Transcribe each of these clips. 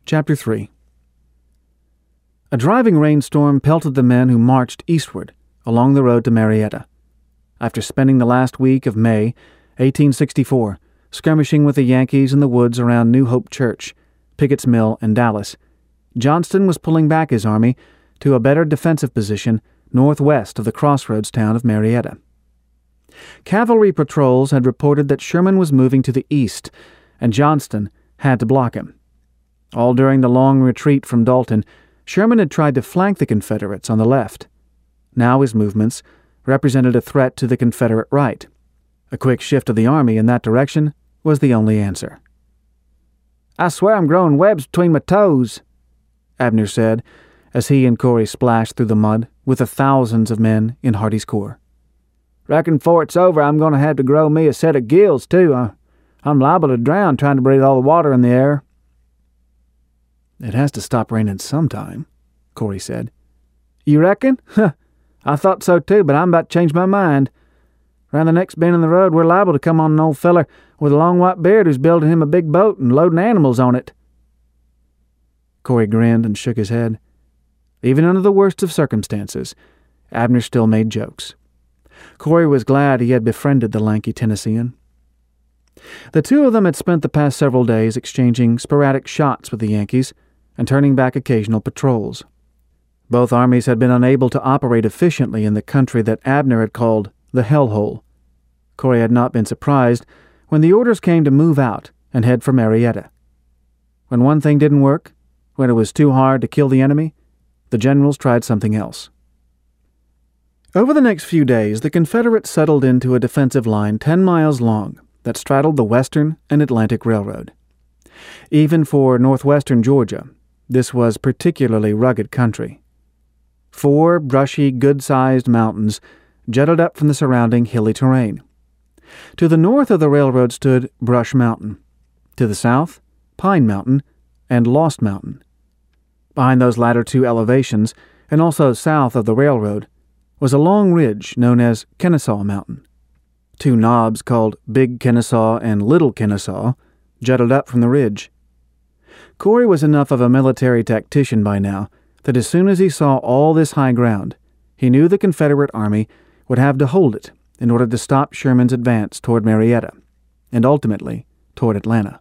Chapter 3. A driving rainstorm pelted the men who marched eastward along the road to Marietta. After spending the last week of May, 1864, skirmishing with the Yankees in the woods around New Hope Church, Pickett's Mill, and Dallas, Johnston was pulling back his army to a better defensive position northwest of the crossroads town of Marietta. Cavalry patrols had reported that Sherman was moving to the east, and Johnston had to block him. All during the long retreat from Dalton, Sherman had tried to flank the Confederates on the left. Now his movements represented a threat to the Confederate right. A quick shift of the army in that direction was the only answer. "I swear I'm growing webs between my toes," Abner said, as he and Corey splashed through the mud with the thousands of men in Hardee's corps. "Reckon before it's over I'm going to have to grow me a set of gills, too. I'm liable to drown trying to breathe all the water in the air." "It has to stop raining sometime," Corey said. "You reckon? Huh. I thought so too, but I'm about to change my mind. Around the next bend in the road, we're liable to come on an old feller with a long white beard who's building him a big boat and loading animals on it." Corey grinned and shook his head. Even under the worst of circumstances, Abner still made jokes. Corey was glad he had befriended the lanky Tennessean. The two of them had spent the past several days exchanging sporadic shots with the Yankees and turning back occasional patrols. Both armies had been unable to operate efficiently in the country that Abner had called the hellhole. Corey had not been surprised when the orders came to move out and head for Marietta. When one thing didn't work, when it was too hard to kill the enemy, the generals tried something else. Over the next few days, the Confederates settled into a defensive line 10 miles long that straddled the Western and Atlantic Railroad. Even for northwestern Georgia, this was particularly rugged country. 4 brushy, good-sized mountains jutted up from the surrounding hilly terrain. To the north of the railroad stood Brush Mountain. To the south, Pine Mountain and Lost Mountain. Behind those latter two elevations, and also south of the railroad, was a long ridge known as Kennesaw Mountain. 2 knobs called Big Kennesaw and Little Kennesaw jutted up from the ridge. Corey was enough of a military tactician by now that as soon as he saw all this high ground, he knew the Confederate army would have to hold it in order to stop Sherman's advance toward Marietta, and ultimately toward Atlanta.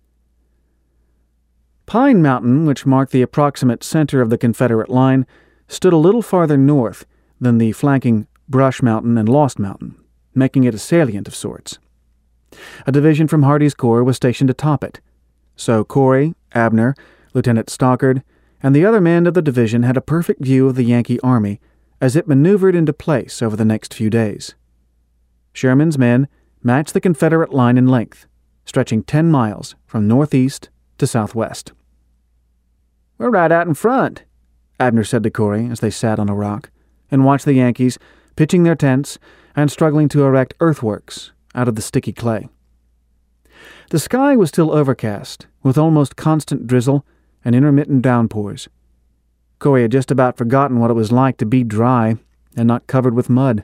Pine Mountain, which marked the approximate center of the Confederate line, stood a little farther north than the flanking Brush Mountain and Lost Mountain, making it a salient of sorts. A division from Hardee's corps was stationed atop it, so Corey, Abner, Lieutenant Stockard, and the other men of the division had a perfect view of the Yankee army as it maneuvered into place over the next few days. Sherman's men matched the Confederate line in length, stretching 10 miles from northeast to southwest. "We're right out in front," Abner said to Corey as they sat on a rock and watched the Yankees pitching their tents and struggling to erect earthworks out of the sticky clay. The sky was still overcast, with almost constant drizzle and intermittent downpours. Corey had just about forgotten what it was like to be dry and not covered with mud.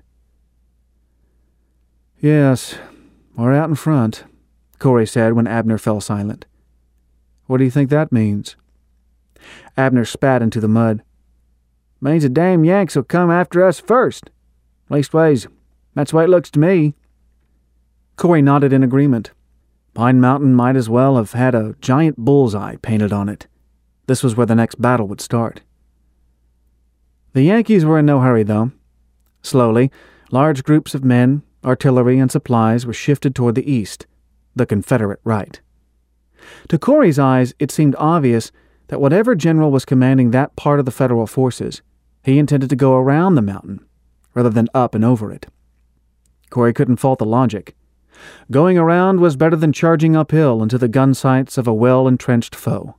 "Yes, we're out in front," Corey said when Abner fell silent. "What do you think that means?" Abner spat into the mud. "Means the damn Yanks will come after us first. Leastways, that's the way it looks to me." Corey nodded in agreement. Pine Mountain might as well have had a giant bullseye painted on it. This was where the next battle would start. The Yankees were in no hurry, though. Slowly, large groups of men, artillery, and supplies were shifted toward the east, the Confederate right. To Corey's eyes, it seemed obvious that whatever general was commanding that part of the Federal forces, he intended to go around the mountain, rather than up and over it. Corey couldn't fault the logic. Going around was better than charging uphill into the gun sights of a well-entrenched foe.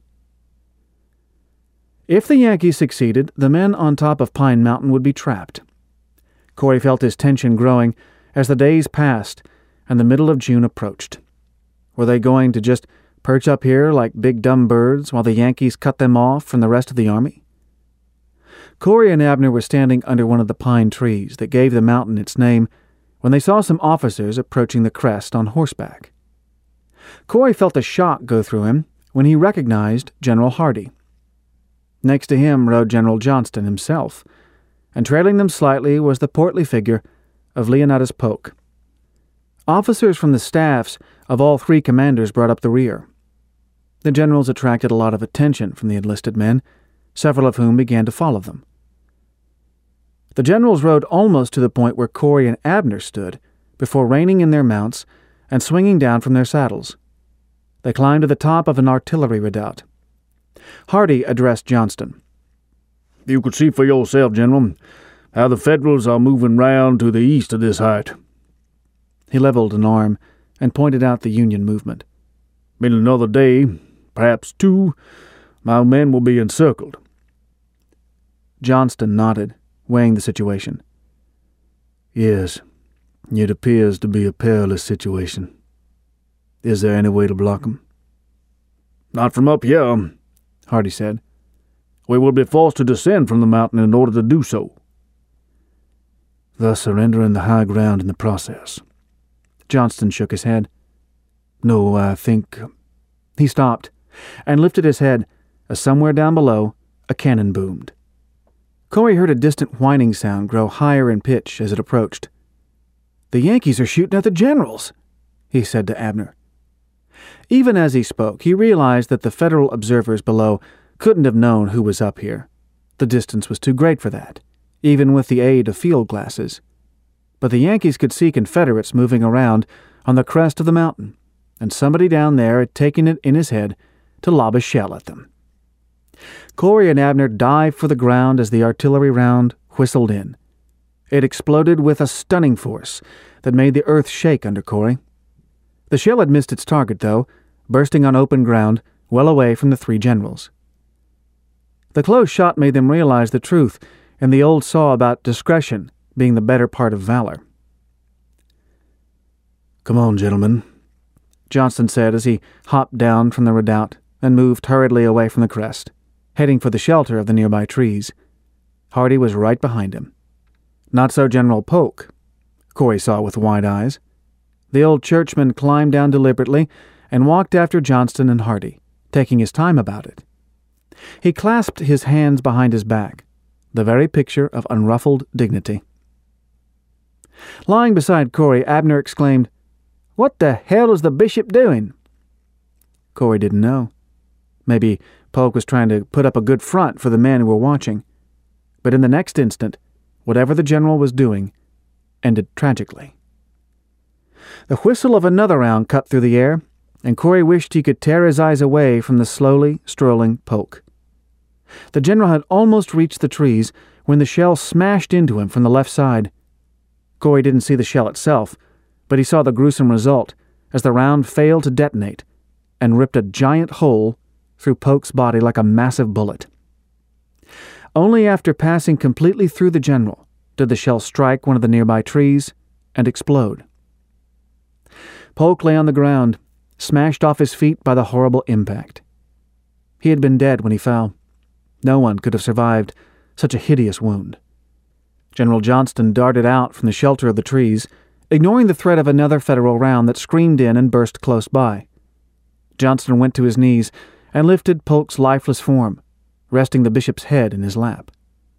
If the Yankees succeeded, the men on top of Pine Mountain would be trapped. Corey felt his tension growing as the days passed and the middle of June approached. Were they going to just perch up here like big dumb birds while the Yankees cut them off from the rest of the army? Corey and Abner were standing under one of the pine trees that gave the mountain its name when they saw some officers approaching the crest on horseback. Corey felt a shock go through him when he recognized General Hardee. Next to him rode General Johnston himself, and trailing them slightly was the portly figure of Leonidas Polk. Officers from the staffs of all three commanders brought up the rear. The generals attracted a lot of attention from the enlisted men, several of whom began to follow them. The generals rode almost to the point where Corey and Abner stood before reining in their mounts and swinging down from their saddles. They climbed to the top of an artillery redoubt. Hardee addressed Johnston. "You could see for yourself, General, how the Federals are moving round to the east of this height." He leveled an arm and pointed out the Union movement. "In another day, perhaps 2, my men will be encircled." Johnston nodded, weighing the situation. "Yes, it appears to be a perilous situation. Is there any way to block them?" "Not from up here," Hardee said. "We will be forced to descend from the mountain in order to do so." "Thus surrendering the high ground in the process." Johnston shook his head. "No, I think—" He stopped and lifted his head as somewhere down below a cannon boomed. Corey heard a distant whining sound grow higher in pitch as it approached. "The Yankees are shooting at the generals," he said to Abner. Even as he spoke, he realized that the Federal observers below couldn't have known who was up here. The distance was too great for that, even with the aid of field glasses. But the Yankees could see Confederates moving around on the crest of the mountain, and somebody down there had taken it in his head to lob a shell at them. Corey and Abner dived for the ground as the artillery round whistled in. It exploded with a stunning force that made the earth shake under Corey. The shell had missed its target, though, bursting on open ground well away from the three generals. The close shot made them realize the truth in the old saw about discretion being the better part of valor. "Come on, gentlemen," Johnston said as he hopped down from the redoubt and moved hurriedly away from the crest, heading for the shelter of the nearby trees. Hardee was right behind him. Not so General Polk, Corey saw with wide eyes. The old churchman climbed down deliberately and walked after Johnston and Hardee, taking his time about it. He clasped his hands behind his back, the very picture of unruffled dignity. Lying beside Corey, Abner exclaimed, "What the hell is the bishop doing?" Corey didn't know. Maybe Polk was trying to put up a good front for the men who were watching. But in the next instant, whatever the general was doing ended tragically. The whistle of another round cut through the air, and Corey wished he could tear his eyes away from the slowly strolling Polk. The general had almost reached the trees when the shell smashed into him from the left side. Corey didn't see the shell itself, but he saw the gruesome result as the round failed to detonate and ripped a giant hole through Polk's body like a massive bullet. Only after passing completely through the general did the shell strike one of the nearby trees and explode. Polk lay on the ground, smashed off his feet by the horrible impact. He had been dead when he fell. No one could have survived such a hideous wound. General Johnston darted out from the shelter of the trees, ignoring the threat of another Federal round that screamed in and burst close by. Johnston went to his knees and lifted Polk's lifeless form, resting the bishop's head in his lap.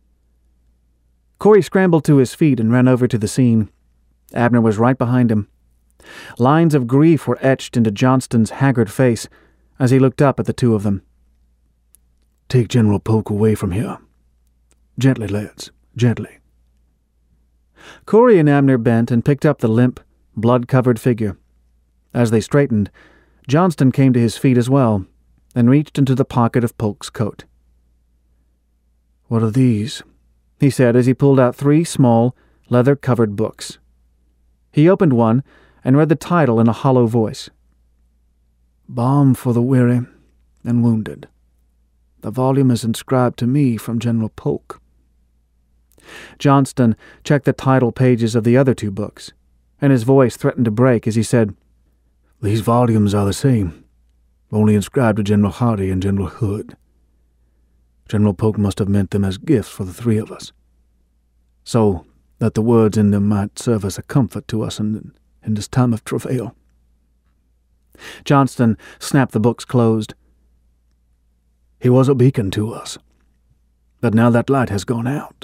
Corey scrambled to his feet and ran over to the scene. Abner was right behind him. Lines of grief were etched into Johnston's haggard face as he looked up at the two of them. "Take General Polk away from here. Gently, lads, gently." Corey and Abner bent and picked up the limp, blood-covered figure. As they straightened, Johnston came to his feet as well and reached into the pocket of Polk's coat. "What are these?" he said as he pulled out 3 small, leather-covered books. He opened one and read the title in a hollow voice. "Balm for the Weary and Wounded. The volume is inscribed to me from General Polk." Johnston checked the title pages of the other 2 books, and his voice threatened to break as he said, "These volumes are the same, only inscribed to General Hardee and General Hood. General Polk must have meant them as gifts for the 3 of us, so that the words in them might serve as a comfort to us in this time of travail." Johnston snapped the books closed, He was a beacon to us. But now that light has gone out.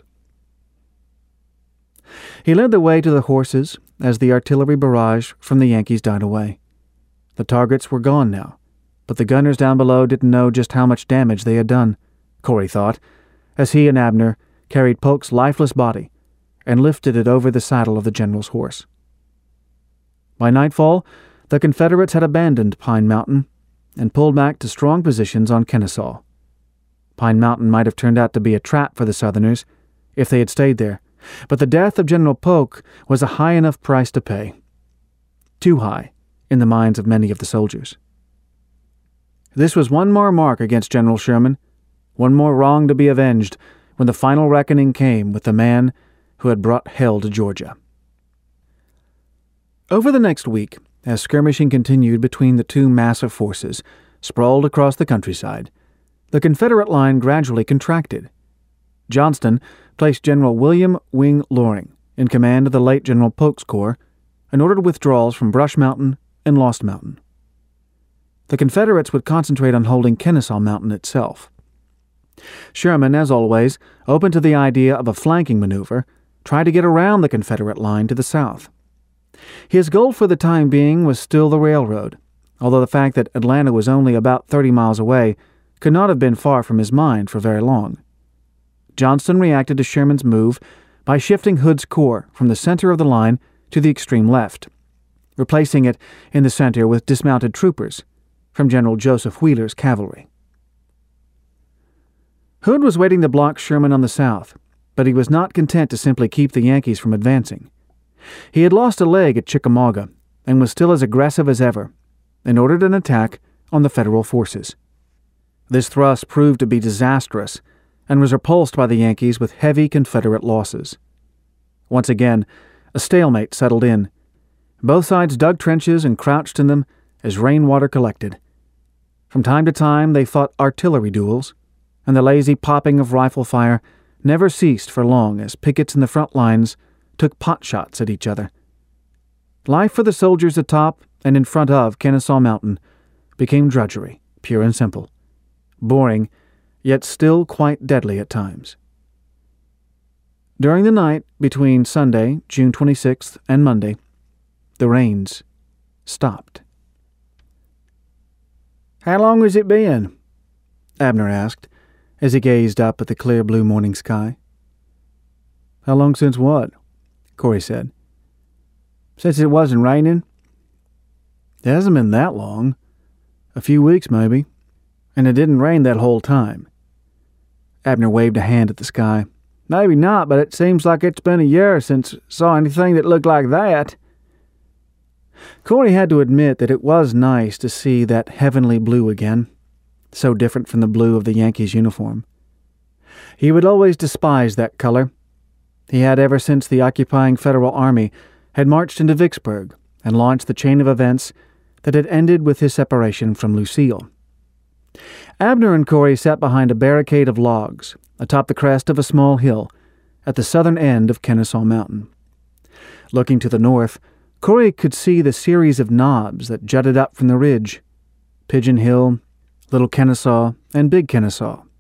He led the way to the horses as the artillery barrage from the Yankees died away. The targets were gone now, but the gunners down below didn't know just how much damage they had done, Corey thought, as he and Abner carried Polk's lifeless body and lifted it over the saddle of the general's horse. By nightfall, the Confederates had abandoned Pine Mountain and pulled back to strong positions on Kennesaw. Pine Mountain might have turned out to be a trap for the Southerners if they had stayed there, but the death of General Polk was a high enough price to pay. Too high in the minds of many of the soldiers. This was one more mark against General Sherman, one more wrong to be avenged when the final reckoning came with the man who had brought hell to Georgia. Over the next week, as skirmishing continued between the two massive forces sprawled across the countryside, the Confederate line gradually contracted. Johnston placed General William Wing Loring in command of the late General Polk's corps and ordered withdrawals from Brush Mountain and Lost Mountain. The Confederates would concentrate on holding Kennesaw Mountain itself. Sherman, as always, open to the idea of a flanking maneuver, tried to get around the Confederate line to the south. His goal for the time being was still the railroad, although the fact that Atlanta was only about 30 miles away could not have been far from his mind for very long. Johnston reacted to Sherman's move by shifting Hood's corps from the center of the line to the extreme left, replacing it in the center with dismounted troopers from General Joseph Wheeler's cavalry. Hood was waiting to block Sherman on the south, but he was not content to simply keep the Yankees from advancing. He had lost a leg at Chickamauga and was still as aggressive as ever, and ordered an attack on the Federal forces. This thrust proved to be disastrous and was repulsed by the Yankees with heavy Confederate losses. Once again, a stalemate settled in. Both sides dug trenches and crouched in them as rainwater collected. From time to time they fought artillery duels, and the lazy popping of rifle fire never ceased for long as pickets in the front lines took pot shots at each other. Life for the soldiers atop and in front of Kennesaw Mountain became drudgery, pure and simple. Boring, yet still quite deadly at times. During the night between Sunday, June 26th, and Monday, the rains stopped. "How long has it been?" Abner asked, as he gazed up at the clear blue morning sky. "How long since what?" Corey said. "Since it wasn't raining." "It hasn't been that long. A few weeks, maybe. And it didn't rain that whole time." Abner waved a hand at the sky. "Maybe not, but it seems like it's been a year since saw anything that looked like that." Corey had to admit that it was nice to see that heavenly blue again, so different from the blue of the Yankees' uniform. He would always despise that color. He had ever since the occupying Federal Army had marched into Vicksburg and launched the chain of events that had ended with his separation from Lucille. Abner and Corey sat behind a barricade of logs atop the crest of a small hill at the southern end of Kennesaw Mountain. Looking to the north, Corey could see the series of knobs that jutted up from the ridge: Pigeon Hill, Little Kennesaw, and Big Kennesaw,